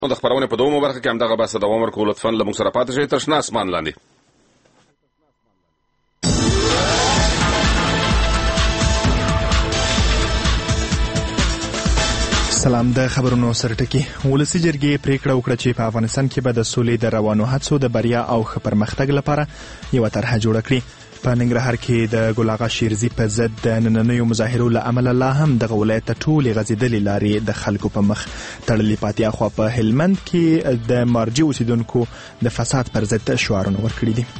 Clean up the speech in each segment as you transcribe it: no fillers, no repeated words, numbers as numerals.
د خبرونه په دومره برخه کې هم دغه بحث دوام ورکول لطفا له موږ سره پاتې شئ تر شنه اسمان لاندې. سلام. د خبرونو سرټکی. ولسی جرګې پریکړه وکړه چې په افغانستان کې به د سولې د روانو هڅو د بریا او ښه پرمختګ لپاره یو طرحه جوړه کړي. په ننګرهار کې د ګل اغا شیرزي په ضد د نننیو مظاهرو له امله لا هم دغه ولایت ته ټولې غځېدلې لارې د خلکو په مخ تړلې پاتې. اخوا په هلمند کې د مارجې اوسیدونکو د فساد پر ضد شعارونه ورکړي دي.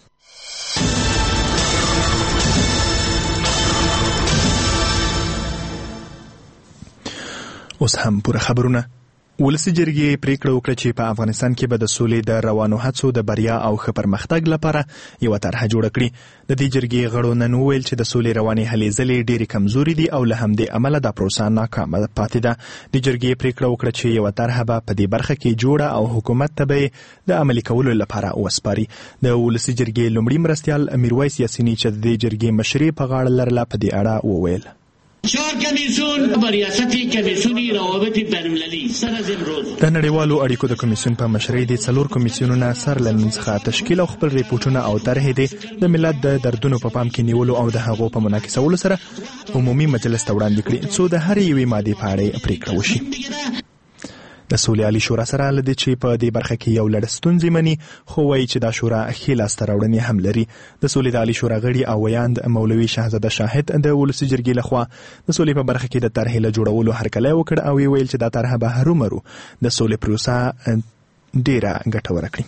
اوس هم پوره خبرونه. ولسی جرګې پریکړه وکړه چې په افغانستان کې به د سولې د روانو هڅو د بریا او ښه پرمختګ لپاره یو طرحه جوړه کړي. د دې جرګې غړو نن وویل چې د سولې روانې هلې ځلې ډېرې کمزوري دي او له همدې امله دا پروسه ناکامه پاتې ده. د جرګې پریکړه وکړه چې یو طرحه به په دې برخه کې جوړه او حکومت ته به د عملي کولو لپاره وسپاري. د ولسی جرګې لومړي مرستیال میرویس یاسیني چې د دې جرګې مشري په غاړه لرله په دې اړه وویل. 4 کمیسیون با ریاست کمیسیونی روابط بین‌المللي سر از امروز د نړیوالو اړیکو د کمیسیون په مشرۍ د 4 کمیسیونونو سر له نن څخه تشکیل او خپل ریپورتونه او طرحې د ملت د دردونو په پام کې نیولو او د هغو په منعکسولو سره عمومي مجلس ته وړاندې کړي څو د هر یوې مادې په اړه پریکړه وشي. د سولې عالی شورا سره لدې چې په دې برخه کې یو لړ ستونزې مني خو وایي چې دا شورا ښې لاسته راوړنې هم لري. د سولې د عالی شورا غړي او ویاند مولوي شهزاده شاهد د ولسی جرګې لخوا د سولې په برخه کې د طرحې له جوړولو هرکلی وکړ او ویل چې دا طرحه به هرومرو د سولې پروسه ډیره ګټوره کړي.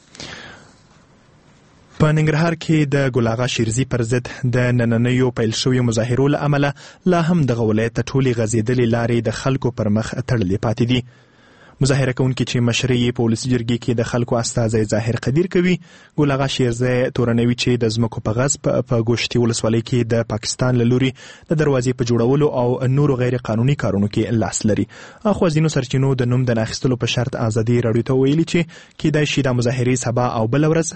په ننګرهار کې د ګل اغا شیرزي پر ضد د نننیو پیل شویو مظاهرو له امله لا هم دغه ولایت ته ټولې غځېدلې لارې د خلکو پر مخ تړلې پاتې دي. مظاهره کوونکي چې مشري په ولسی جرګې کې د خلکو استازي ظاهر قدیر کوي. ګل اغا شیرزي تورنوي چې د ځمکو په غصب په ګوشتي ولسوالۍ کې د پاکستان له لوري د دروازې په جوړولو او نورو غیر قانوني کارونو کې لاس لري. اخو ځینو سرچینو د نوم د اخیستلو په شرط ازادي راډیو ته ویلي چې کېدای شي د مظاهرې سبا او بل ورځ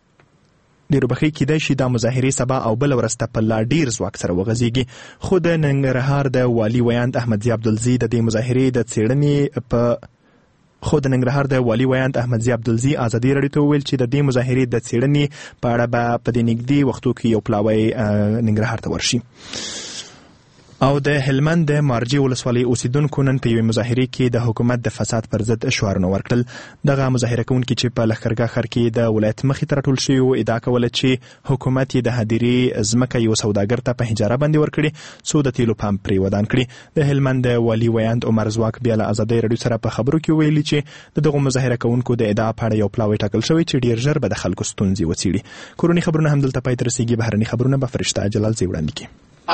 او بل ورځ ته په لا ډیر ځواک سره وغځيږي. خو د ننګرهار د والي ویاند احمدزي عبدالزي د دې مظاهرې د څېړنې عبدالزي ازادي راډیو ته ویل چې د دې مظاهرې د څېړنې په اړه به په دې نږدې وختو کې یو پلاوی ننګرهار ته ورشي. او د هلمند د مارجې ولسوالۍ اوسیدونکو نن په یوې مظاهرې کې د حکومت د فساد پر ضد شعارونه ورکړل. دغه مظاهره کوونکي چې په لښکرګاه ښار کې د ولایت مخې ته راټول شوي وو ادعا کوله چې حکومت یې د هدیرې ځمکه یو سوداګر ته په اجاره باندې ورکړې څو د تیلو پمپ پرې ودان کړي. د هلمند د والي ویاند عمر ځواک بیا له ازادۍ راډیو سره په خبرو کې ویلي چې د دغو مظاهره کوونکو د ادعا په اړه یو پلاوی ټاکل شوی چې ډیر ژر به د خلکو ستونزې وڅېړي. کورني خبرونه هم دلته پای ته رسېږي. بهرني خبرونه به فرشته جلالزی وړاندې کړي.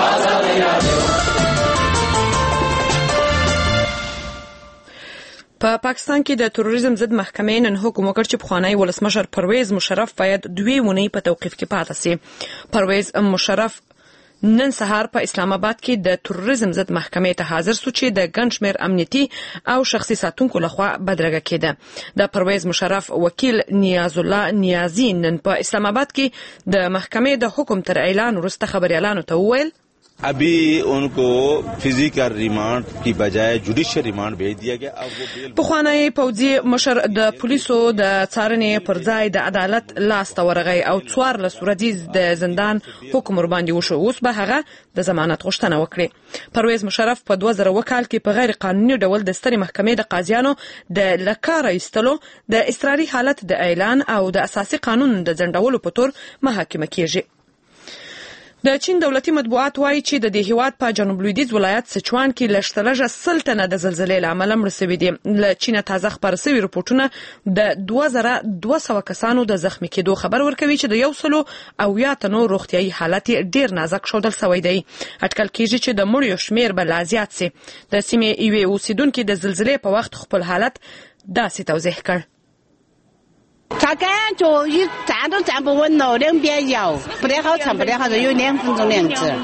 په پاکستان کې د تروریزم ضد محکمې نن حکم وکړ چې پخوانی ولسمشر پرویز مشرف باید 2 اونۍ په توقیف کې پاتې شي. پرویز مشرف نن سهار په اسلام آباد کې د تروریزم ضد محکمې ته حاضر شو چې د ګڼ شمېر امنیتي او شخصي ساتونکو لخوا بدرګه کېده. د پرویز مشرف وکیل نیاز الله نیازی نن په اسلام آباد کې د محکمې د حکم تر اعلان وروسته خبريالانو ته وویل अभी उनको physical remand की बजाय जुडिशियल रिमांड भेज दिया गया. अब वो बेल پخوانی پوځي مشر د پولیسو د څارنې پر ځای د عدالت لاس ته ورغی او 14 ورځې د زندان حکم ور باندې وشو. اوس به هغه د ضمانت غوښتنه وکړي. پرویز مشرف په 2000 کال کې په غیر قانوني ډول د سترې محکمې د قاضیانو د لکاره ایستلو د اضطراري حالت د اعلان او د اساسي قانون د ځنډولو په تور محاکمه کیږي. د چین دولتي مطبوعات وایي چې د دې هیواد په جنوب لویدیځ ولایت سچوان کې لږترلږه 100 تنه د زلزلې له امله مړه شوي دي. له چینه تازه خبر شوي رپورټونه د 2200 کسانو د زخمي کېدو خبر ورکوي چې د 100 تنو روغتیايي حالت ډیر نازک ښودل شوی دی. اټکل کېږي چې د مړیو شمیر به لا زیات شي. د سیمې یوې اوسیدونکو د زلزلې په وخت خپل حالت داسې توضیح کړ. 他干就一站都站不稳了，两边摇，不得好长，不得好长，有2分钟2次。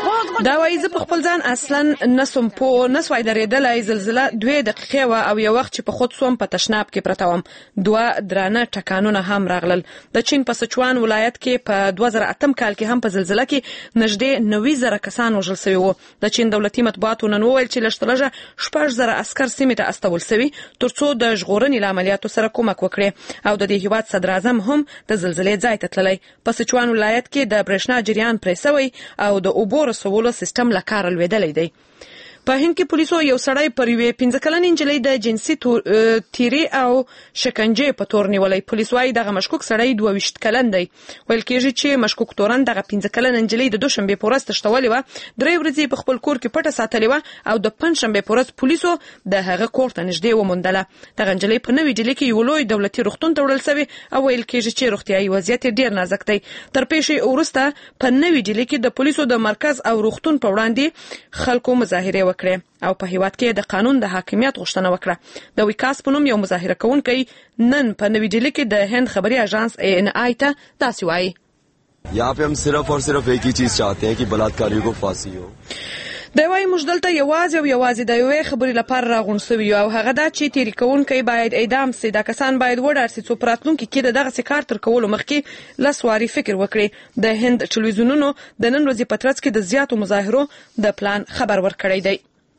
دا وایي زه په خپل ځان اصلا نسوای درېدلی. زلزله 2 دقیقې وه او یو وخت چې په خود سوم په تشناب کې پرته وم. 2 درانه ټکانونه هم راغلل. د چین په سچوان ولایت کې په 2008 کال کې هم په زلزله کې نږدې 90,000 کسان وژل شوي وو. د چین دولتي مطبوعاتو نن وویل چې لږ تر لږه 6,000 عسکر سیمې ته استول شوي ترڅو د ژغورنې له عملیاتو سره کومک وکړي او د دې هیواد صدر اعظم هم د زلزلې ځای ته تللی. په سچوان ولایت کې د برېښنا جریان پرې شوی او د اوبو رسولو سیستم له کاره لوېدلی دی. په هند کې پولیسو یو سړی پر یوې 15 کلنې نجلۍ د جنسي تیری او شکنجې په تور نیولی. پولیس وايي دغه مشکوک سړی 22 کلن دی. ویل کېږي چې مشکوک تورن دغه 15 کلنه نجلۍ د دوشنبې په ورځ تښتولې وه. 3 ورځې په خپل کور کې پټه ساتلې وه او د پنجشنبې په ورځ پولیسو د هغه کور ته نږدې وموندله. دغه نجلۍ په نوې ډیلي کې یو لوی دولتي روغتون ته وړل شوې او ویل کېږي چې روغتیایي وضعیت ډېر نازک دی. تر پیښې وروسته په نوې ډیلي کې د پولیسو د مرکز او روغتون په وړاندې خلکو مظاهرې وکړې او په هیواد کې د قانون د حاکمیت غوښتنه وکړه. د ویکاس په نوم یو مظاهره کوونکی نن په نوې ډیلي کې د هند خبري اژانس ANI ته داسې وایي: यहाँ पे हम सिर्फ और सिर्फ एक ही चीज चाहते हैं कि बलात्कारियों को फांसी हो. دا وایي موږ دلته یوازې د یوې خبرې لپاره راغونډ شوي یو او هغه دا چې تیری کوونکی باید اعدام سي. دا کسان باید وډار سي څو په راتلونکي کې د دغسې کار تر کولو مخکې لس وارې فکر وکړي. د هند ټلویزیونونو د نن ورځې په ترڅ کې د زیاتو مظاهرو د پلان خبر ورکړی دی.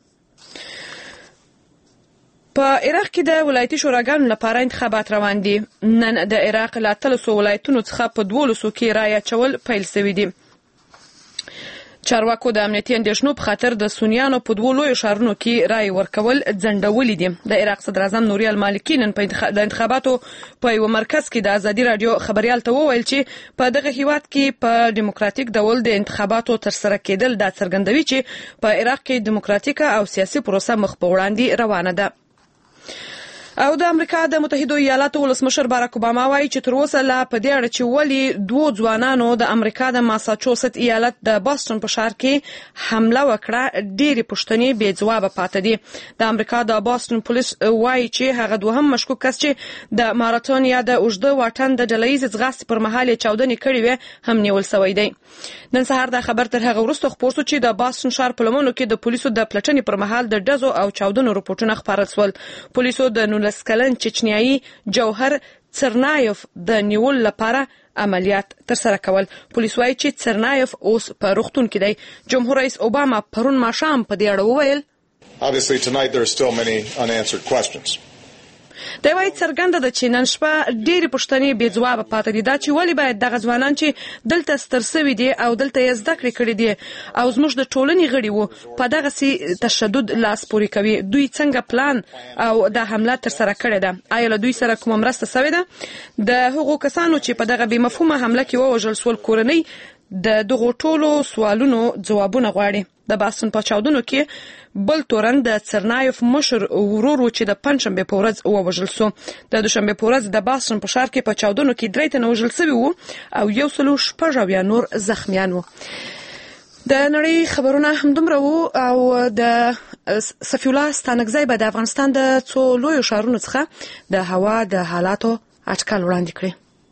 په عراق کې د ولایتي شوراګانو لپاره انتخابات روان دي. نن د عراق له 300 ولایتونو څخه په 12 کې رایه اچول پیل شوي دي. چارواکو د امنیتي اندېښنو په خاطر د سنیانو په 2 لویو ښارونو کې رایې ورکول ځنډولي دي. د عراق صدر اعظم نوري المالکي نن د انتخاباتو په یو مرکز کې د ازادي رادیو خبريال ته وویل چې په دغه هیواد کې په دیموکراتیک ډول د انتخاباتو ترسره کېدل دا څرګندوي چې په عراق کې دیموکراتیکه او سیاسي پروسه مخ په وړاندې روانه ده. او د امریکا د متحده ایالاتو ولسمشر باراک اوباما وایي چې تر اوسه لا په دې اړه چې ولې 2 ځوانانو د امریکا د ماساچوست ایالت د باستون په ښار کې حمله وکړه ډېرې پوښتنې بې ځوابه پاتې دي. د امریکا د باستون پولیس وایي چې هغه دوهم مشکوک کس چې د ماراتون یا د اوږده واټن د ډلهییزې ځغاستې پر مهال یې چاودنې کړې وې هم نیول شوی دی. نن سهار دا خبر تر هغه وروسته خپور شو چې د باستون ښار په لمنو کې د پولیسو د پلټنې پر مهال د ډزو او چاودنو رپورټونه خپاره شول. پولیسو د 19 کلن چچنیایي جوهر څرنایف د نیول لپاره عملیات ترسره کول. پولیس وايي چې څرنایف اوس په روغتون کې دی. جمهور رئیس اوباما پرون ماښام په دې اړه وویل: Obviously tonight there are still many unanswered questions. دا وایي څرګنده ده چې نن شپه ډېرې پوښتنې بې ځوابه پاتې دي. دا چې ولې باید دغه ځوانان چې دلته ستر شوي دي او دلته یې زده کړې کړې دي او زموږ د ټولنې غړي وو په دغسې تشدد لاس پورې کوي. دوی څنګه پلان او د حمله ترسره کړې ده؟ آیا له دوی سره کومه مرسته شوې ده؟ د هغو کسانو چې په دغه بې مفهومه حمله کې ووژل شول کورنۍ د دغو ټولو سوالونو ځوابونه غواړي. د باستون په چاودنو کې بل تورن د څرنایف مشر ورور چې د پنجشنبې په ورځ ووژل شو. د دوشنبې په ورځ د باستون په ښار کې په چاودنو کې 3 تنه وژل شوي وو او 106 نور زخمیان وو. د نړۍ خبرونه همدومره وو او د صفي الله ستانکزی به د افغانستان د څو لویو ښارونو څخه د هوا د حالاتو اټکل وړاندې کړي.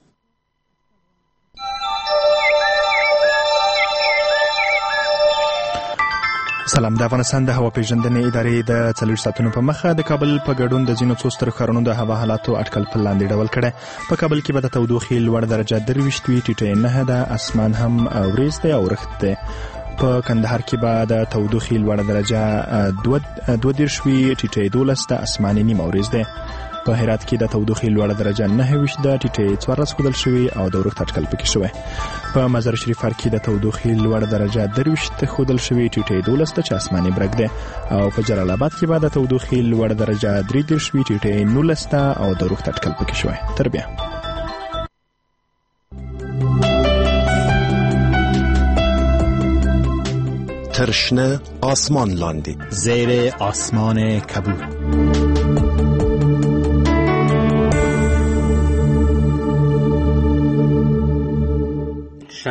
سلام. د افغانستان د هوا پیژندنې ادارې د 40 ساعتونو په مخه د کابل په ګډون د ځینو څو ستر ښارونو د هوا حالاتو اټکل په لاندې ډول کړی. په کابل کې به د تودوخې لوړ درجه 23 وي، ټیټه 9 ده، اسمان هم وریځ دی او رخت دی. په کندهار کې به د تودوخې لوړ درجه 22 وي، ټیټه 12 ده، اسمان نیم وریځ دی. په هرات کې د تودوخې لوړ درجه 29 ده، ټیټه 14 ښودل شوې او د رخت اټکل پکې شوی. په مزار شریف ښار کې د تودوخې لوړ درجه 23 ښودل شوې، ټیټه 12 ده چې اسماني برګ ده. او په جلال آباد کې به د تودوخې لوړ درجه 23 وي، ټیټه 19 ده او د رخت اټکل پکې شوی. تر بیا ترشنه آسمان لاندې زیر آسمان کبود.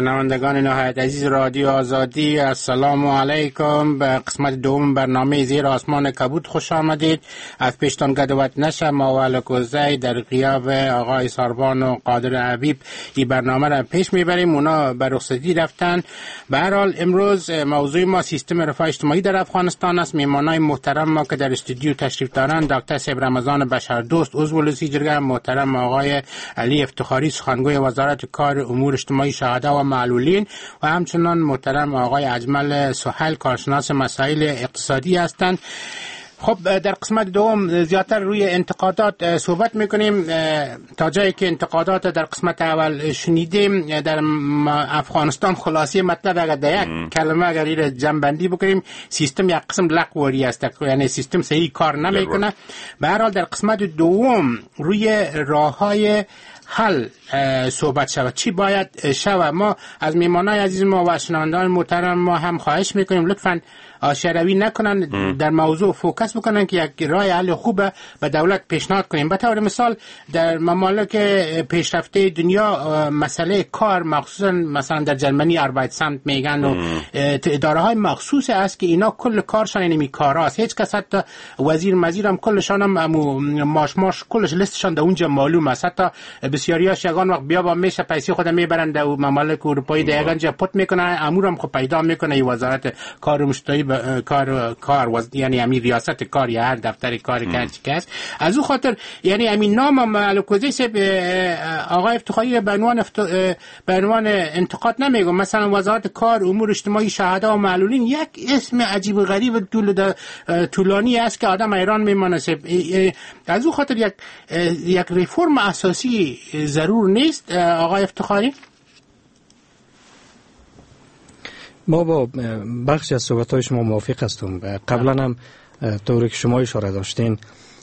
شنوندگان نهایت عزیز رادیو آزادی، السلام علیکم. به قسمت دوم برنامه زیر آسمان کبود خوش آمدید. از پیشتان گدوت نشه ما و الکوزی در غیاب آقای ساربان و قادر حبیب این برنامه را پیش میبریم. اونا به رخصتی رفتن. به هر حال امروز موضوع ما سیستم رفاه اجتماعی در افغانستان است. میهمانای محترم ما که در استودیو تشریف دارند دکتر صاحب رمضان بشردوست عضو لوسی جرگه، محترم آقای علی افتخاری سخنگوی وزارت کار امور اجتماعی شهدا و معلولین و همچنان محترم آقای اجمل سهیل کارشناس مسائل اقتصادی هستند. خب در قسمت دوم زیادتر روی انتقادات صحبت میکنیم. تا جایی که انتقادات در قسمت اول شنیدیم در افغانستان خلاصه مطلب اگر در یک کلمه اگر این جنبندی بکنیم سیستم یک قسم لقوری است، یعنی سیستم صحیح کار نمیکنه. به هر حال در قسمت دوم روی راههای حل صحبت شود، چی باید شود. ما از میهمانای عزیز ما و شنوندگان محترم ما هم خواهش میکنیم لطفاً آشروی نکنن، در موضوع فوکس بکنن که یک راه حل خوب به دولت پیشنهاد کنیم. به طور مثال در ممالک پیشرفته دنیا مسئله کار، مخصوصا مثلا در جرمنی آربایتسامت میگن و اداره های مخصوص است که اینا کل کارشان اینمی کاراست. هیچ کس حتی وزیر هم کلشان هم ماش کلش لیستشان در اونجا معلوم است. حتی بسیاریاش یگان وقت بیا با میشه پیسه خود میبرن در ممالک اروپایی در یگانجا پت میکنن، امورم خب پیدا میکنه این وزارت کار مشتری کار یعنی همین ریاست کار یا هر دفتر کار که هست. از او خاطر یعنی همین نام الکوزی سه آقای افتخاری به عنوان انتقاد نمیگم. مثلا وزارت کار امور اجتماعی شهدا و معلولین یک اسم عجیب و غریب طولانی است که آدم ایران میمانه. از او خاطر یک ریفرم اساسی ضرور نیست. آقای افتخاری ما با بخش از صحبت‌های شما موافق هستم. قبلا هم طوری که شما اشاره داشتین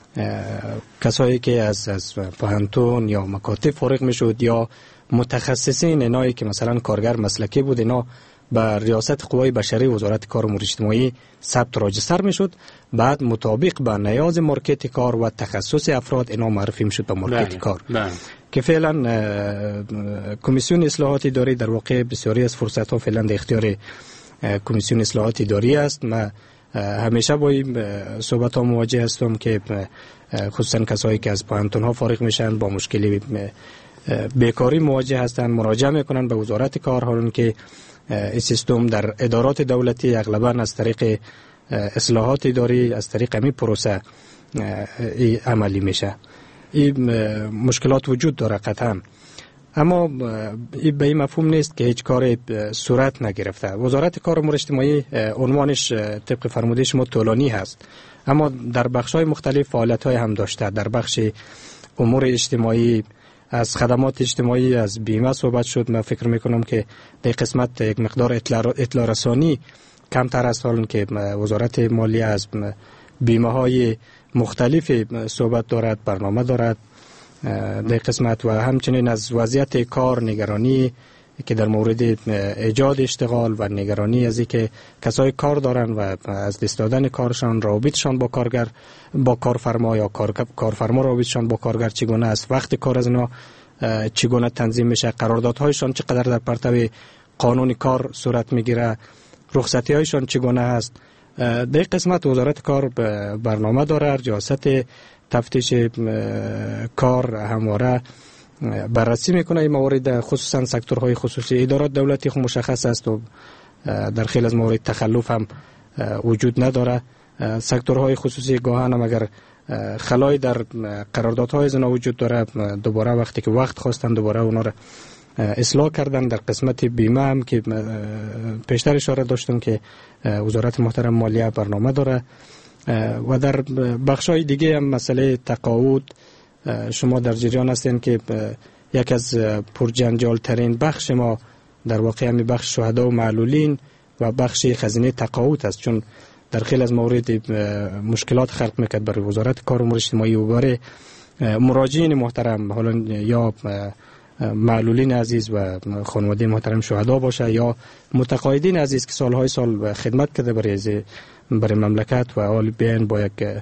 کسایی که از پوهنتون یا مکاتب فارغ میشد یا متخصصین اینایی که مثلا کارگر مسلکی بود اینا به ریاست قوای بشری وزارت کار و امور اجتماعی ثبت راجستر میشد، بعد مطابق به نیاز مارکت کار و تخصص افراد اینا معرفی میشد به مارکت کار که فعلا کمیسیون اصلاحات اداری در واقع بسیاری از فرصت ها فعلا در اختیار کمیسیون اصلاحات اداری است. من همیشه با این صحبت ها مواجه هستم که خصوصا کسایی که از پوهنتون ها فارغ میشن با مشکلی بیکاری مواجه هستند مراجعه میکنن به وزارت کار، حالان که این سیستم در ادارات دولتی اغلبا از طریق اصلاحات اداری از طریق همین پروسه عملی میشه. این مشکلات وجود داره قطعا، اما این به این مفهوم نیست که هیچ کار صورت نگرفته. وزارت کار و امور اجتماعی عنوانش طبق فرموده شما طولانی هست، اما در بخش‌های مختلف فعالیت‌های هم داشته. در بخش امور اجتماعی از خدمات اجتماعی از بیمه صحبت شد. من فکر میکنم که در قسمت یک مقدار اطلاع رسانی کمتر است، حالا که وزارت مالیه از بیمه های مختلف صحبت دارد، برنامه دارد در قسمت، و همچنین از وضعیت کار نگرانی که در مورد ایجاد اشتغال و نگرانی از اینکه کسای کار دارن و از دست دادن کارشان، رابطشان با کارگر با کارفرما یا کارفرما رابطشان با کارگر چگونه است، وقت کار از اینا چگونه تنظیم میشه، قراردادهایشان چقدر در پرتو قانون کار صورت میگیره، رخصتی هایشان چگونه است. در قسمت وزارت کار برنامه داره، ریاست تفتیش کار همواره بررسی میکنه این موارد، خصوصا سکتورهای خصوصی. ادارات دولتی خود مشخص است و در خیلی از موارد تخلف هم وجود نداره. سکتورهای خصوصی گاهن هم اگر خلای در قراردادهای زنا وجود داره، دوباره وقتی که وقت خواستن دوباره اونا را اصلاح کردن. در قسمت بیمه هم که پیشتر اشاره داشتم که وزارت محترم مالیه برنامه داره، و در بخشای دیگه هم مسئله تقاعد شما در جریان هستین که یک از پرجنجال ترین بخش ما در واقع همین بخش شهدا و معلولین و بخش خزینه تقاعد است، چون در خیلی از موارد مشکلات خلق میکرد برای وزارت کار و امور اجتماعی و برای مراجعین محترم، حالا یا معلولین عزیز و خانواده محترم شهدا باشه یا متقاعدین عزیز که سالهای سال خدمت کرده برای مملکت و حال بیان با یک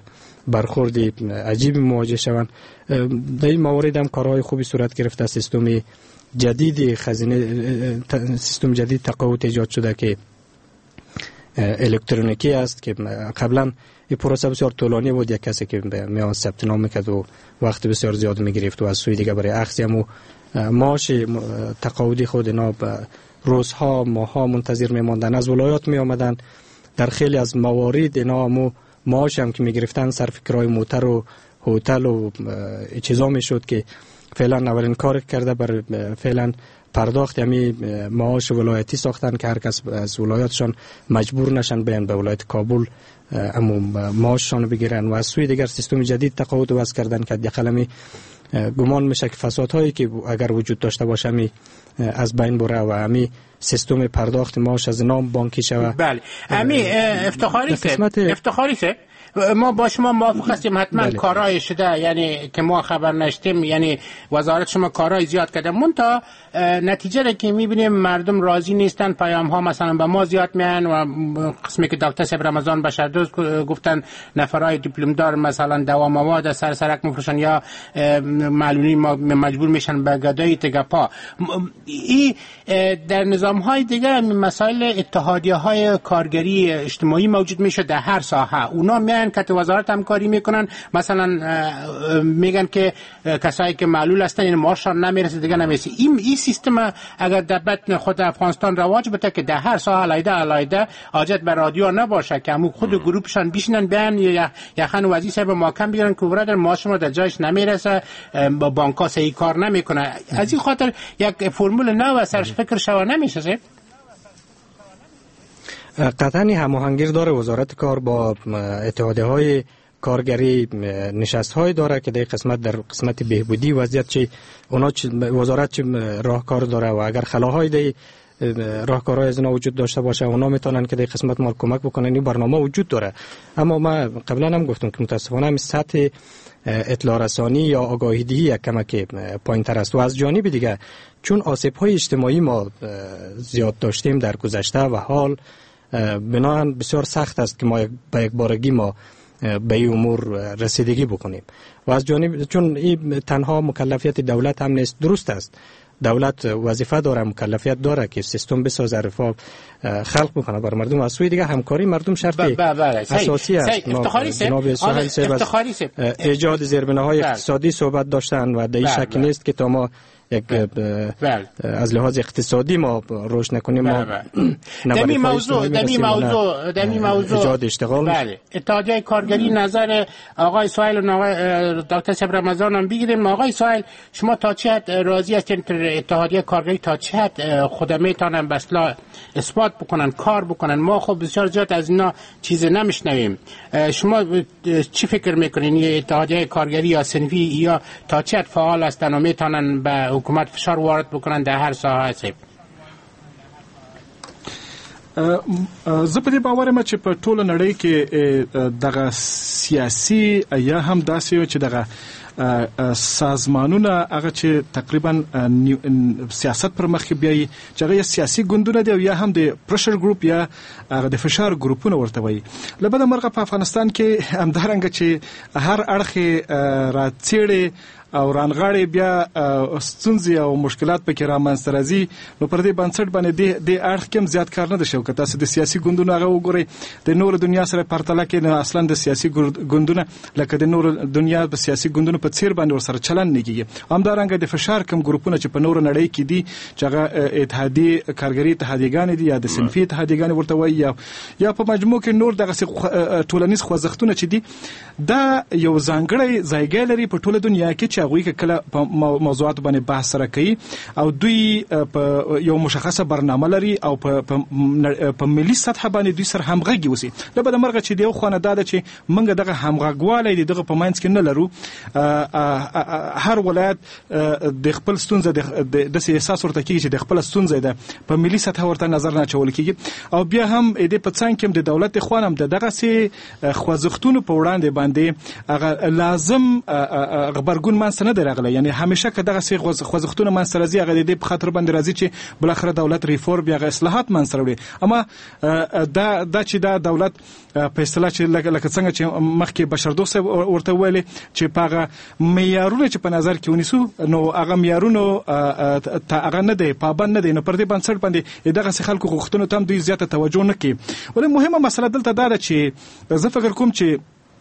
برخورد عجیب مواجه شوند. در این موارد هم کارهای خوبی صورت گرفته. سیستم جدید خزینه، سیستم جدید تقاعد ایجاد شده که الکترونیکی است که قبلا این پروسه بسیار طولانی بود. یک کسی که میان ثبت نام میکرد و وقت بسیار زیاد میگرفت و از سوی دیگه برای اخذ هم معاش تقاعدی خود اینا روزها ماها منتظر میماندن. از ولایات می آمدن. در خیلی از موارد اینا معاش هم که میگرفتن صرف کرای موتر و هتل و چیزا میشد که فعلا اولین کار کرده بر فعلا پرداخت یعنی معاش ولایتی ساختن که هر کس از ولایاتشان مجبور نشن بیان به ولایت کابل اما معاششان بگیرن. و از سوی دیگر سیستم جدید تقاعد وضع کردن که یقلمی گمان میشه که فسادهایی که اگر وجود داشته باشه می از بین بره و همی سیستم پرداخت معاش از نام بانکی شود. بله همی افتخاری سه ما با شما موافق هستیم حتما کارهای شده، یعنی که ما خبر نشتیم، یعنی وزارت شما کارهای زیاد کرده، منتها نتیجه را که میبینیم مردم راضی نیستن. پیام ها مثلا به ما زیاد میان و قسمی که دکتر صاحب رمضان بشردوست گفتن نفرای دیپلم دار مثلا دوا مواد سر سرک میفروشن یا معلولین مجبور میشن به گدای تگپا. این در نظام های دیگه مسائل اتحادیه های کارگری اجتماعی موجود میشه در هر ساحه. اونا میان که وزارت همکاری میکنن، مثلا میگن که کسایی که معلول هستن این معاششان نمیرسه دیگه نمیرسه. این سیستم اگر در بطن خود افغانستان رواج بده که در هر ساحه علیحده حاجت به رادیو نباشه که همون خود گروپشان بشینن بیان یا یخن وظیفه به محکم بیارن که برادر معاش ما در جایش نمیرسه، با بانک‌ها صحیح کار نمیکنه. از این خاطر یک فرمول نو سرش فکر شوا نمیشه. قطعا هماهنگی داره وزارت کار با اتحادیه‌های کارگری، نشست‌های داره که در قسمت بهبودی وضعیت چی اونا وزارت چی راهکار داره و اگر خلاهای در راهکارهای از اینا وجود داشته باشه اونا میتونن که در قسمت ما کمک بکنن. این برنامه وجود داره، اما ما قبلا هم گفتم که متاسفانه هم سطح اطلاع رسانی یا آگاهی دهی یک کمک پایین‌تر است. و از جانب دیگه چون آسیب‌های اجتماعی ما زیاد داشتیم در گذشته و حال بنابراین بسیار سخت است که ما به یک بارگی ما به این امور رسیدگی بکنیم. و از جانب چون این تنها مکلفیت دولت هم نیست، درست است دولت وظیفه داره، مکلفیت داره که سیستم بسازه، رفاه خلق بکنه بر مردم. از سوی دیگه همکاری مردم شرط اساسی است. جناب سهیل صاحب ایجاد زیربناهای اقتصادی صحبت داشتن و در این شک نیست که تا ما یک از لحاظ اقتصادی ما روش نکنیم ما دمی موضوع ایجاد اشتغال. بله اتحادیه کارگری نظر آقای سهیل و آقای دکتر صاحب رمضان هم بگیریم. آقای سهیل شما تا چه حد راضی هستین اتحادیه کارگری تا چه حد خود میتونن بسلا اثبات بکنن کار بکنن؟ ما خب بسیار زیاد از اینا چیز نمیشنویم. شما چی فکر میکنین اتحادیه کارگری یا صنفی یا تا چه حد فعال هستن و میتونن به حکومت فشار وارد بکنن در هر ساحه هست؟ زه په دې باور یم چې په ټوله نړۍ کې دغه سیاسي یا هم داسې چې دغه سازمانونه هغه چې تقریبا سیاست پر مخ بیایي چې هغه سیاسي ګوندونه دي یا هم د پرشر ګروپ یا هغه د فشار ګروپونه ورته وایي. له بده مرغه په افغانستان کې همدارنګه چې هر اړخ راڅېړي او رانغاړي بیا ستونزې او مشکلات پکې رامنځته راځي، نو پر دې بنسټ باندې د اړخ کې زیات کار نه دی شوی. که تاسو د سیاسي ګوندونو هغه وګورئ د نور دنیا سره پرتله کې نه اصلا د سیاسي ګوندونه لکه د نور دنیا په سیاسي ګوندونو په څیر باندې ورسره چلند نه کیږي. همدارنګه د فشار کم ګروپونه چې په نور نړۍ کې دي چې هغه اتحادیه کارګری اتحادیهګانې دي یا د صنفي اتحادیهګانې ورته وایي یا په مجموع کې نور دغه ټولنیز خوځښتونه چې دي دا یو ځانګړی ځایګی لري په ټوله دنیا کې چې هغوی که کله په موضوعات باندې بحث سره کوي او دوی په یو مشخصه برنامه لري او په ملي سطح باندې دوی سره همغږي اوسي. له بده مرغه چې د یو خانه دا ده چې موږ دغه همغږوالی دغه په منځ کې نه لرو. هر ولایت د خپل ستونزه د احساس ورته کیږي چې د خپل ستونزه ده په ملي سطح ورته نظر نه چول کیږي او بیا هم د پڅان کې د دولت خوانم دغه سي خوځښتونو په وړاندې باندې لازم خبرګون مان سره درغله یعنی همیشه که دغه سي خوځښتونه مان سره زی هغه د خطر باندې راځي چې بل اخر دولت ریفورم یا اصلاحات مان سره وي اما دا چې دا دولت فیصله چې لکه څنګه چې مخکې بشردوست ورته ویلي چې پاغه معیارونه چې په نظر کې ونیسو نو هغه معیارونو هغه نه دی پابند نه دی نو پر دې بنسټ باندې دغه خلکو غوښتنو ته هم دوی زیاته توجه نه کوي ولې مهمه مسله دلته دا ده چې زه فکر کوم چې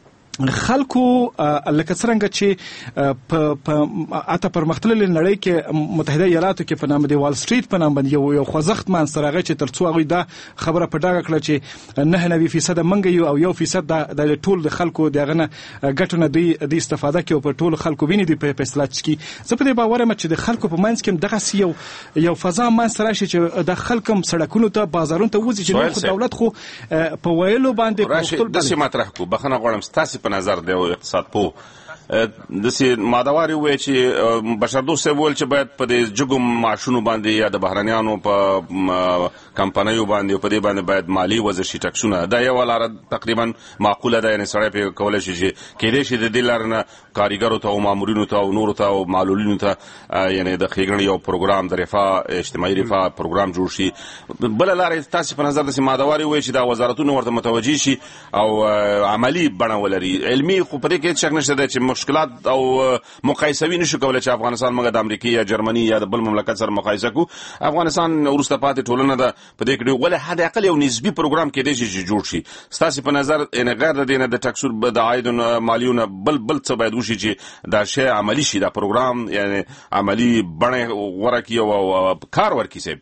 خلکو لکه څنګه چې په اته پرمختللې نړۍ کې متحده ایالاتو کې په نام دی وال سټریټ په نام باندې یو خوځښت مان سره غي چې ترڅو هغه دا خبره په ډاګه کړه چې 9% منګ یو او 1% د ټول د خلکو دغه نه ګټونه د استفاده کوي په ټول خلکو ویني دی په اصلاح کې زه په دې باور یم چې د خلکو په منځ کې دغه یو فضا مان سره شي چې د خلکو سړکونو ته بازارونو ته وځي چې دولت خو په ویلو باندې د سیمه مطرح کو بخنه غواړم ستاسو په نظر دی اقتصاد په د سي مادواري وای چې بشردوست ول چې باید په دې جګم معاشونو باندې یا د بهرنیانو په کمپنیو باندې په دې باندې باید مالی وزیر شي ټکسونه دا یو لار تقریبا معقوله ده یعنی سره په کولای شي چې کېدې شي د دې لارنه کاریګرو ته او مامورینو ته او نورو ته او معلولینو ته یعنی د خېګړې یو پروګرام د رفاه اجتماعي رفاه پروګرام جوړ شي بل لار تاسو په نظر د سي مادواري وای چې دا وزارتونه ورته متوجي شي او عملی بڼه ولري علمي خو په دې کې شک نشته چې مشکلات او مقایسوي نشو کولای چې افغانستان موږ د امریکا یا جرمني یا د بل مملکت سره مقایسه کو افغانستان ورسته پاتې ټولنه ده په دې کې ولې حد اقل یو نسبی پروګرام کې دی چې جوړ شي ستاسو په نظر ان غیر د دینه د ټکسور د عاید مالیونه بل څه باید وشي چې دا شی عملی شي دا پروګرام یعنی عملی بڼه ورکی او کار ورکی سي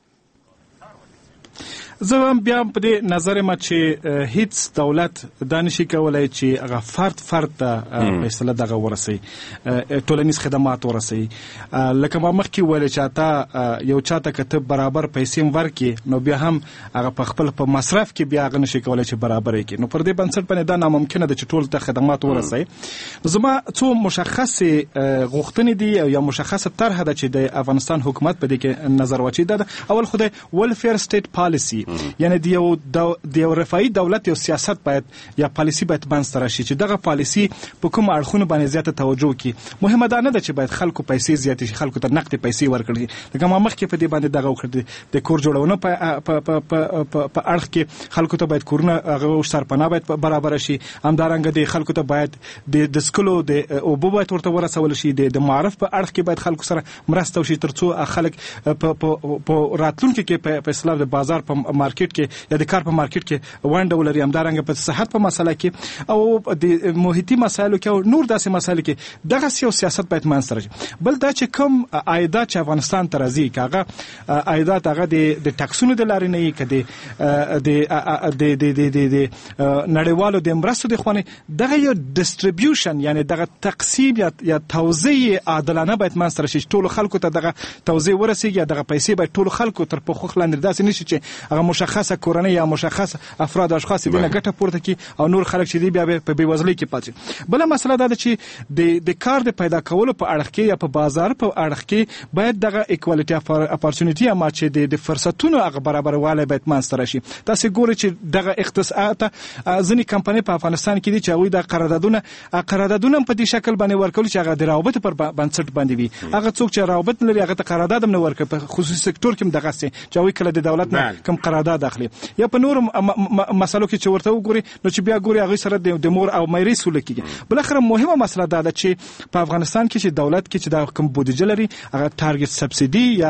زه هم بیا په دې نظر ما چې هیڅ دولت دانشي کولای چې هغه فرد ته فیصله دغه ورسي ټولنیز خدمات ورسي لکه ما مخکې ویل چې تا یو چاته کته برابر پیسې ورکې نو بیا هم هغه په خپل په مصرف کې بیا هغه نشي کولای چې برابر کړي نو پر دې بنسټ باندې دا ناممکن ده چې ټول ته خدمات ورسي زما څو مشخص غوښتنې دي او یا مشخصه طرح ده چې د افغانستان حکومت په دې کې نظر واچي ده اول خو د ویلفیر سټیټ پالیسی یعنی د یو رفاهي دولت یو سیاست باید یا پالیسی باید منځته راشي چې دغه پالیسی په کوم اړخونو باندې زیاته توجه وکړي مهمه ده نه ده چې باید خلکو پیسې زیاتې شي خلکو ته نقد پیسې ورکړي لکه ما مخکې په دې باندې دغه وکړي د کور جوړونه په اړخ کې خلکو ته باید کورونه هغه سرپناه باید برابر شي همدارنګه د خلکو ته باید د سکلو د اوبو باید ورته ورسول شي د معرف په اړخ کې باید خلکو سره مرسته وشي ترڅو خلک په راتلونکو کې په اصلاح د بازار په مارکیټ کې یا د کار په مارکیټ کې ونډه ولري همدارنګه په صحت په مسله کې او د محیطي مسایلو کې او نور داسې مسایل کې دغه سیاست باید منځته راشي بل دا چې کوم عایدات چې افغانستان ته راځي کاغه عایدات هغه د ټکسونو د لارې نه کړي د نړیوالو د مرستو د خوانه دغه یو ډیسټریبیوشن یعنی دغه تقسیم یا توزیع عادلانه باید منځته راشي ټول خلکو ته دغه توزیع ورسیږي دغه پیسې باید ټول خلکو تر په خوخ لاندې داسې نشي چې هغه مشخصه کورنۍ یا مشخص افراد اشخاص دینه ګټه پورته کی او نور خلک چې دی بیا په بیوزلۍ کې پاتې بل مسله دا ده چې د کار د پیدا کولو په اړه کې یا په بازار په اړه کې باید دغه ایکوالټي اپورچونټي اما چې د فرصتونو هغه برابروالی باید منځته راشي تاسو ګورئ چې دغه اقتصاد ځینې کمپنۍ په افغانستان کې دي چې هغوی د قراردادونه په دې شکل باندې ورکول چې هغه د روابط پر بنسټ باندې وي هغه څوک چې روابط لري هغه ته قرارداد هم نه ورکوي په خصوصي سکتور کې هم دغه څه چې هغوی کله د دولت نه کم قرارداد اخلي یا په نور مسالو کې چې ورته وګوري نو چې بیا ګوري هغه سره د مور او مېري سول کېږي بل اخر مهمه مسله ده چې په افغانستان کې چې دولت کې چې د کوم بودیجه لري هغه ټارګټ سبسيدي یا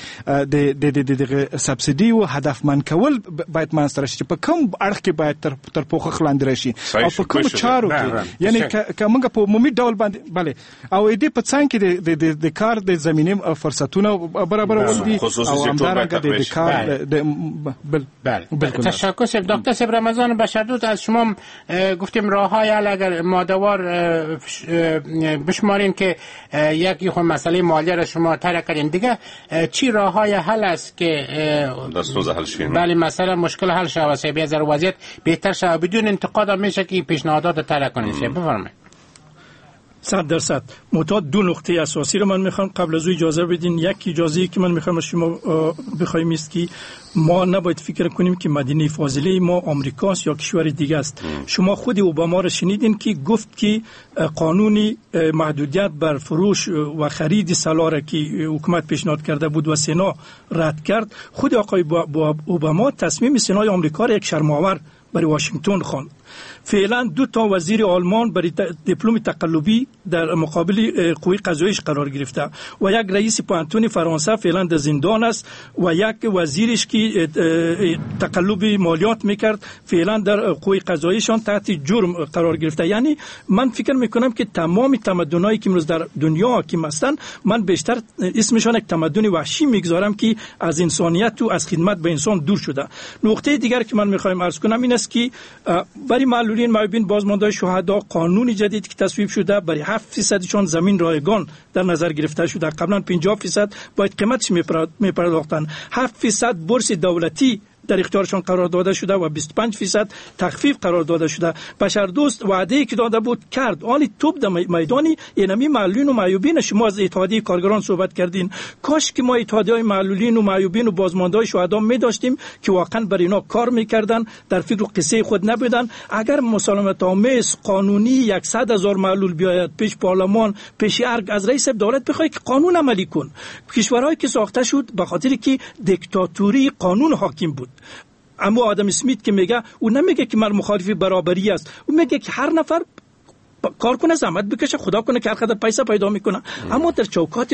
د سبسيدي او هدفمند کول باید منځته راشي په کوم اړخ کې باید تر پوخ خلاندې راشي او په کوم چارو کې یعنی کومه په عمومي ډول باندې bale او دې په څنګه کې د کار د زمینه فرصتونه برابر ولدي او همدارنګه د کار بله تشکر سب دکتر سب رمضان بشردوست از شما گفتیم راه‌های حل اگر مادوار بشمارین که یکی خود مسئله مالی را شما طرح کردین دیگه چی راه‌های حل است که دستوز حل شین بله مثلا مشکل حل شود سه بیازر وضعیت بهتر شود بدون انتقاد میشه که پیشنهادات طرح کنید بفرمایید 100%. معتاد دو نقطه اساسی رو من میخوام قبل از اجازه بدین. یک اجازه که من میخوام از شما بخوایم است که ما نباید فکر کنیم که مدینه فاضله ما آمریکاست یا کشور دیگه است. شما خود اوباما را شنیدین که گفت که قانونی محدودیت بر فروش و خرید سلاح را که حکومت پیشنهاد کرده بود و سنا رد کرد. خود آقای اوباما تصمیم سنای آمریکا را یک شرم‌آور برای واشنگتن خواند. فعلا 2 وزیر آلمان برای دیپلم تقلبی در مقابل قوه قضاییش قرار گرفته و یک رئیس پانتون فرانسه فعلا در زندان است و یک وزیرش که تقلب مالیات میکرد فعلا در قوه قضاییشان تحت جرم قرار گرفته. یعنی من فکر میکنم که تمام تمدنایی که امروز در دنیا حاکم هستند، من بیشتر اسمشان یک تمدن وحشی میگذارم که از انسانیت و از خدمت به انسان دور شده. نقطه دیگر که من میخوایم عرض کنم این است که برای معلولین معیوبین بازمانده شهدا قانون جدید که تصویب شده برای 7%شان زمین رایگان در نظر گرفته شده. قبلا 50% باید قیمتش میپرداختن. 7% بورس دولتی در اختیارشان قرار داده شده و 25% تخفیف قرار داده شده. بشردوست وعده‌ای که داده بود کرد. حالی توپ در میدانی اینمی معلولین و معیوبین. شما از اتحادیه کارگران صحبت کردین. کاش که ما اتحادیه‌های معلولین و معیوبین و بازمانده‌های شهدا می داشتیم که واقعا بر اینا کار میکردن، در فکر و قصه خود نبودن. اگر مسالمت آمیز قانونی 100,000 معلول بیاید پیش پارلمان، پیش ارگ، از رئیس دولت بخوای که قانون عملی کن. کشورهایی که ساخته شد به خاطر که دیکتاتوری قانون حاکم بود. اما آدم اسمیت که میگه، او نمیگه که من مخالف برابری است، او میگه که هر نفر کار کنه، زحمت بکشه، خدا کنه که هر قدر پیسه پیدا میکنه. اما در چوکات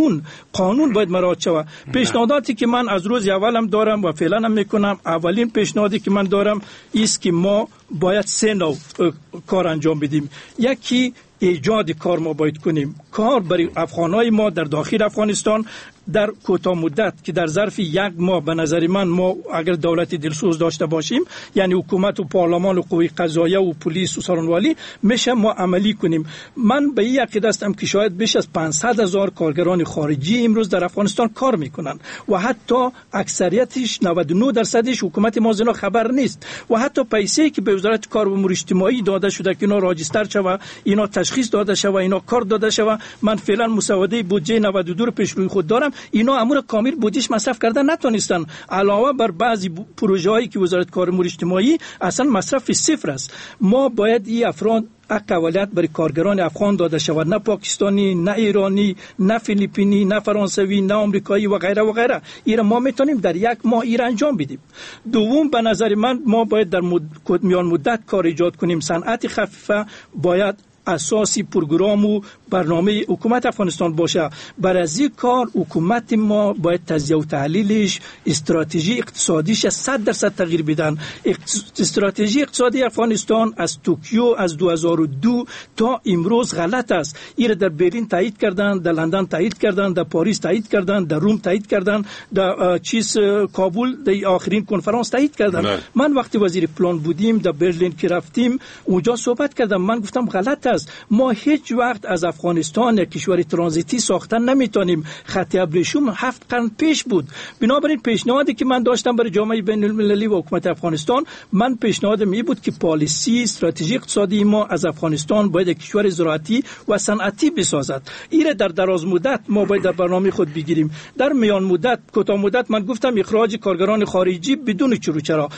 قانون باید مراعات شود. پیشنهاداتی که من از روز اولم دارم و فعلا هم میکنم، اولین پیشنهادی که من دارم است که ما باید 3 نوع کار انجام بدیم. یکی ایجاد کار ما باید کنیم، کار برای افغانای ما در داخل افغانستان در کوتاه مدت که در ظرف 1 ماه به نظر من ما اگر دولت دلسوز داشته باشیم، یعنی حکومت و پارلمان و قوه قضاییه و پلیس و سرانوالی، میشه ما عملی کنیم. من به این عقیده هستم که شاید بیش از 500,000 کارگران خارجی امروز در افغانستان کار میکنن و حتی اکثریتش 99% حکومت ما از اینا خبر نیست و حتی پیسه‌ای که به وزارت کار و امور اجتماعی داده شده که اینا راجستر شوه، اینا تشخیص داده شوه، اینا کار داده شوه. من فعلا مسوده بودجه 92 رو پیش روی خود دارم. اینا امور کامل بودجهش مصرف کردن نتونستن، علاوه بر بعضی پروژه‌هایی که وزارت کار و امور اجتماعی اصلا مصرف 0 است. ما باید این افراد اولویت برای کارگران افغان داده شود، نه پاکستانی، نه ایرانی، نه فیلیپینی، نه فرانسوی، نه آمریکایی و غیره و غیره. اینا ما میتونیم در 1 ماه این انجام بدیم. دوم، به نظر من ما باید در میان مدت کار ایجاد کنیم. صنعت خفیفه باید اساسی پروگرام و برنامه حکومت افغانستان باشه. برای از این کار حکومت ما باید تجزیه و تحلیلش، استراتژی اقتصادیش 100% تغییر بدن. استراتژی اقتصادی افغانستان از توکیو از 2002 تا امروز غلط است. این در برلین تایید کردن، در لندن تایید کردن، در پاریس تایید کردن، در روم تایید کردن، در کابل در آخرین کنفرانس تایید کردن. من وقتی وزیر پلان بودیم در برلین که رفتیم اونجا صحبت کردم، من گفتم غلط است. ما هیچ وقت از افغانستان یک کشور ترانزیتی ساختن نمیتونیم. خط ابریشم 7 قرن پیش بود. بنابراین پیشنهادی که من داشتم برای جامعه بین المللی و حکومت افغانستان، من پیشنهادم این بود که پالیسی استراتژی اقتصادی ما از افغانستان باید یک کشور زراعتی و صنعتی بسازد. این در دراز مدت ما باید در برنامه خود بگیریم. در میان مدت، کوتاه مدت، من گفتم اخراج کارگران خارجی بدون چرا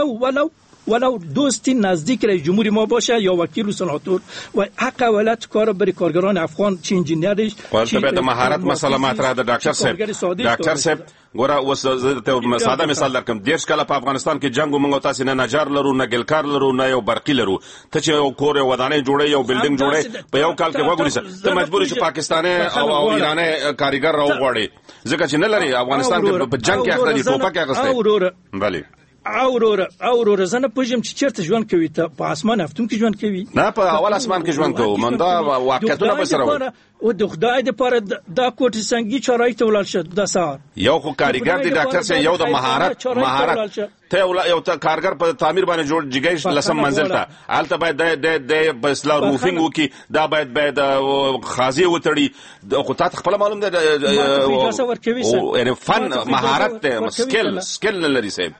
ولو دوستی نزدیک رئیس جمهوری ما باشه یا وکیل و سناتور و حق اولت کار برای کارگران افغان، چه انجینیرش، چه د مهارت مسله مطرح ده. ډاکټر صاحب ګوره اوس ته ساده مثال درکم. 10 کاله په افغانستان کې جنگ ومنګو، تاسو نه نجار لرو، نه ګلکار لرو، نه یو برقی لرو. ته چې یو کور یو ودانې جوړې، یو بلډینګ جوړې، په یو کال کې وګورئ ته مجبور شې پاکستاني او ایراني کاریګر راوغواړي، ځکه چې نه لري. افغانستان کې په جنگ کې اخته دي، ټوپک اخسته. بله اورور زنه پوجم چې چیرته ژوند کوي؟ ته په اسمان هفتم کې ژوند کوي؟ نه، په اول اسمان کې ژوند کوو. من دا واقعیتونه به سره وایي. او د خدای د پاره دا کوټ سنگي چارای ته ولال شد د سار یو خو کاریګر دی ډاکټر سه، یو د مهارت ته یو کارګر په تعمیر باندې جوړ جګیش لسم منزل ته الته باید د بسلا روفینګ وکي، دا باید خازي وتړي. خو تاسو خپل معلوم ده فن مهارت ته سکل لري صاحب.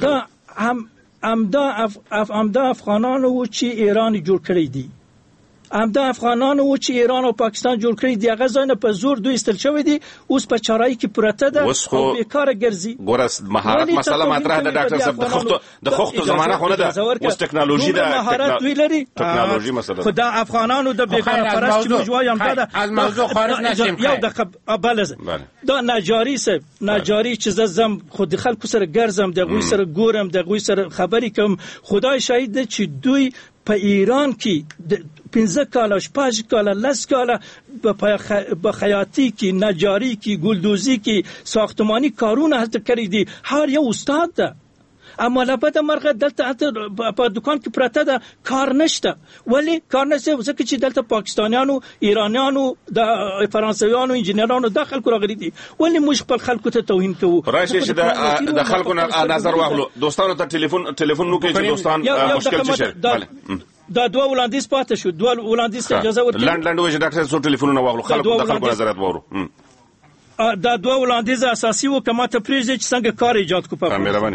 امدا افغانانو چې ایران جوړ کړی دي، همدا افغانانو چې ایران او پاکستان جوړ کړی دی هغه ځای نه په زور دوی استل شوی دي اوس په چارای کې پرته ده او بیکاره ګرځي. ګورس مهارت مسله مطرح ده ډاکټر صاحب د خښتو زمانه خونه ده اوس ټکنالوژي ده مهارت دوی لري ټکنالوژي مسله خو دا افغانانو د بیکاره پرست چې موږ وایم دا از موضوع خارج نشیم یو د بلز دا نجاری صاحب نجاری چې زم خود خلکو سره ګرځم د غوي سره ګورم د غوي سره خبرې کوم خدای شاهد ده چې دوی په ایران کې 15 کاله 8 کاله 10 کاله په خیاطی کې نجاری کې ګلدوزی کې ساختمانی کارونه هلته کړی دي هر یو استاد ده اما لبد مرغه دلته په دکان کې پراته ده کار نشته ولی کار نشته ځکه چې دلته پاکستانیانو ایرانیانو د فرانسویانو انجنیرانو داخل راغلي دي ولی موږ خپل خلکو ته توهین کوو راشي چې د خلکو نظر واخلو دوستانو ته ټلیفون نو کوي چې دوستان مشکل شي دا دوه ولاندیز پاتې شو دوه ولاندیز اجازه ورکړي لند وایي ډاکټر سو ټلیفونونه واخلو خلکو نظرات وورو دا دوه ولاندیز اساسي و کما ته پریږدي چې څنګه کار ایجاد کو په مهرباني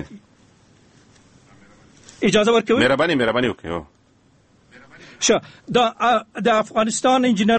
اجازه ورکوي مهرباني وکړئ د افغانستان انجینر